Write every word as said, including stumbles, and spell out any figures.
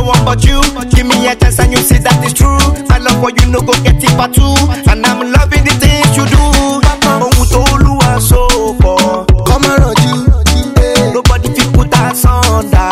no one but you. Give me a chance and you see that it's true. My love for you no go get it for two. And I'm loving the things you do. Ohun tó Olúwa so pọ̀. Come around you. Nobody fit put us under.